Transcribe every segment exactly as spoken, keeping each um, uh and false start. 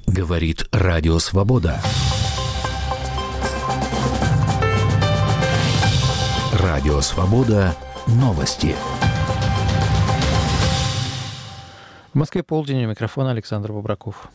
Говорит Радио Свобода. Радио Свобода. Новости. В Москве полдень, у микрофона Александр Бобраков.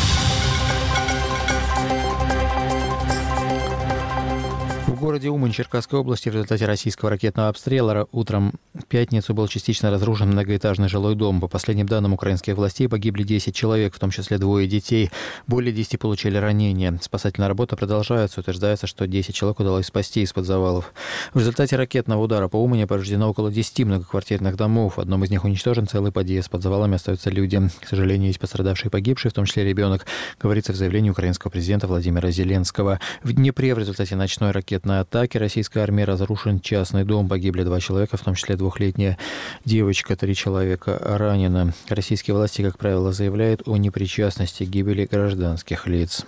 В городе Умань Черкасской области в результате российского ракетного обстрела утром в пятницу был частично разрушен многоэтажный жилой дом. По последним данным украинских властей погибли десять человек, в том числе двое детей. Более десяти получили ранения. Спасательная работа продолжается. Утверждается, что десять человек удалось спасти из-под завалов. В результате ракетного удара по Умани повреждено около десяти многоквартирных домов. В одном из них уничтожен целый подъезд. Под завалами остаются люди. К сожалению, есть пострадавшие и погибшие, в том числе ребенок, говорится в заявлении украинского президента Владимира Зеленского. В Днепре в результате ночной ракетной атаки российской армии разрушен частный дом. Погибли два человека, в том числе двухлетняя девочка, три человека ранены. Российские власти, как правило, заявляют о непричастности к гибели гражданских лиц.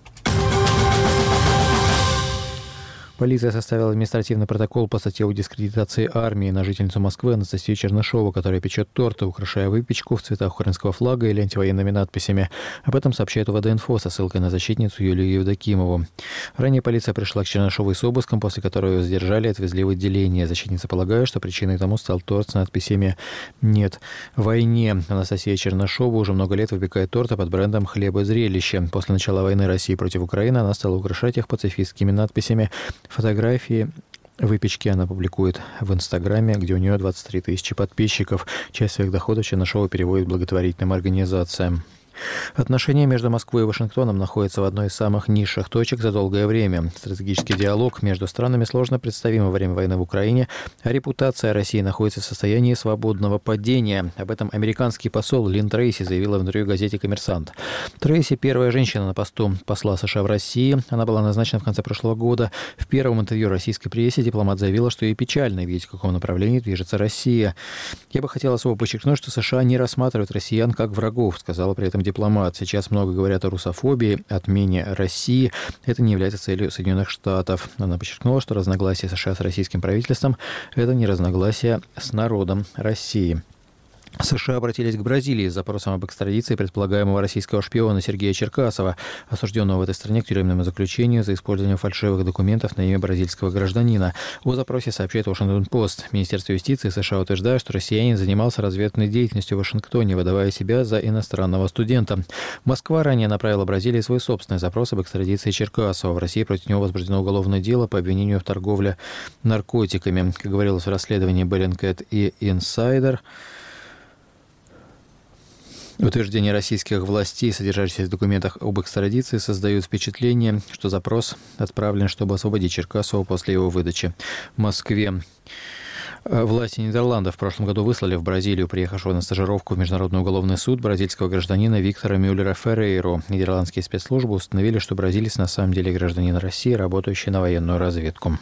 Полиция составила административный протокол по статье о дискредитации армии на жительницу Москвы Анастасию Чернышову, которая печет торты, украшая выпечку в цветах украинского флага или антивоенными надписями. Об этом сообщает УВД-инфо со ссылкой на защитницу Юлию Евдокимову. Ранее полиция пришла к Чернышовой с обыском, после которого ее задержали и отвезли в отделение. Защитница полагает, что причиной тому стал торт с надписями «Нет войне». Анастасия Чернышова уже много лет выпекает торты под брендом «Хлеб и зрелище». После начала войны России против Украины она стала украшать их пацифистскими надписями. Фотографии выпечки она публикует в Инстаграме, где у нее двадцать три тысячи подписчиков. Часть своих доходов Чернышова переводит благотворительным организациям. Отношения между Москвой и Вашингтоном находятся в одной из самых низших точек за долгое время. Стратегический диалог между странами сложно представим во время войны в Украине, а репутация России находится в состоянии свободного падения. Об этом американский посол Лин Трейси заявила в интервью газете «Коммерсант». Трейси – первая женщина на посту посла США в России. Она была назначена в конце прошлого года. В первом интервью российской прессе дипломат заявила, что ей печально видеть, в каком направлении движется Россия. «Я бы хотела особо подчеркнуть, что США не рассматривают россиян как врагов», сказала при этом дипломат. Сейчас много говорят о русофобии, отмене России. Это не является целью Соединенных Штатов. Она подчеркнула, что разногласия США с российским правительством – это не разногласия с народом России. США обратились к Бразилии с запросом об экстрадиции предполагаемого российского шпиона Сергея Черкасова, осужденного в этой стране к тюремному заключению за использование фальшивых документов на имя бразильского гражданина. О запросе сообщает Вашингтон-Пост. Министерство юстиции США утверждает, что россиянин занимался разведывательной деятельностью в Вашингтоне, выдавая себя за иностранного студента. Москва ранее направила Бразилии свой собственный запрос об экстрадиции Черкасова. В России против него возбуждено уголовное дело по обвинению в торговле наркотиками. Как говорилось в расследовании Bellingcat и Insider, утверждения российских властей, содержащиеся в документах об экстрадиции, создают впечатление, что запрос отправлен, чтобы освободить Черкасова после его выдачи в Москве. Власти Нидерландов в прошлом году выслали в Бразилию приехавшего на стажировку в Международный уголовный суд бразильского гражданина Виктора Мюллера Феррейру. Нидерландские спецслужбы установили, что бразилец на самом деле гражданин России, работающий на военную разведку.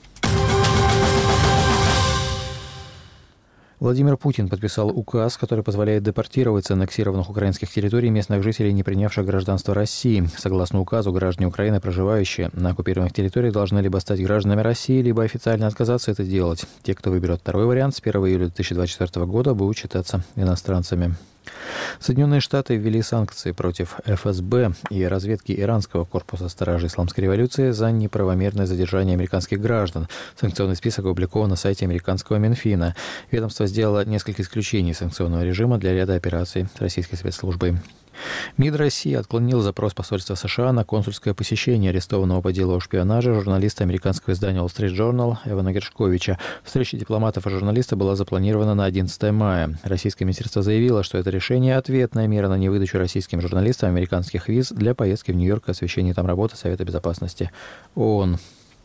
Владимир Путин подписал указ, который позволяет депортировать с аннексированных украинских территорий местных жителей, не принявших гражданство России. Согласно указу, граждане Украины, проживающие на оккупированных территориях, должны либо стать гражданами России, либо официально отказаться это делать. Те, кто выберет второй вариант, с первого июля две тысячи двадцать четвёртого года будут считаться иностранцами. Соединенные Штаты ввели санкции против эф эс бэ и разведки иранского корпуса стражей исламской революции за неправомерное задержание американских граждан. Санкционный список опубликован на сайте американского Минфина. Ведомство сделало несколько исключений из санкционного режима для ряда операций с российской спецслужбой. МИД России отклонил запрос посольства США на консульское посещение арестованного по делу о шпионаже журналиста американского издания Wall Street Journal Эвана Гершковича. Встреча дипломатов и журналиста была запланирована на одиннадцатое мая. Российское министерство заявило, что это решение – ответная мера на невыдачу российским журналистам американских виз для поездки в Нью-Йорк и освещения там работы Совета безопасности ООН.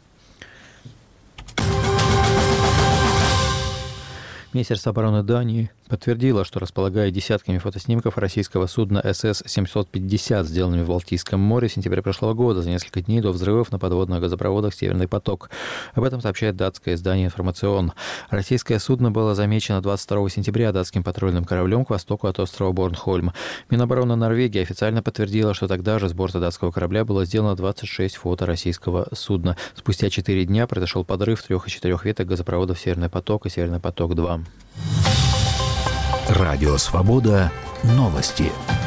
Министерство обороны Дании подтвердило, что располагает десятками фотоснимков российского судна эс эс семьсот пятьдесят, сделанными в Балтийском море в сентябре прошлого года, за несколько дней до взрывов на подводных газопроводах «Северный поток». Об этом сообщает датское издание «Информацион». Российское судно было замечено двадцать второго сентября датским патрульным кораблем к востоку от острова Борнхольм. Минобороны Норвегии официально подтвердила, что тогда же с борта датского корабля было сделано двадцать шесть фото российского судна. Спустя четыре дня произошел подрыв трех и четырех веток газопроводов «Северный поток» и «Северный поток-два». Радио «Свобода». Новости.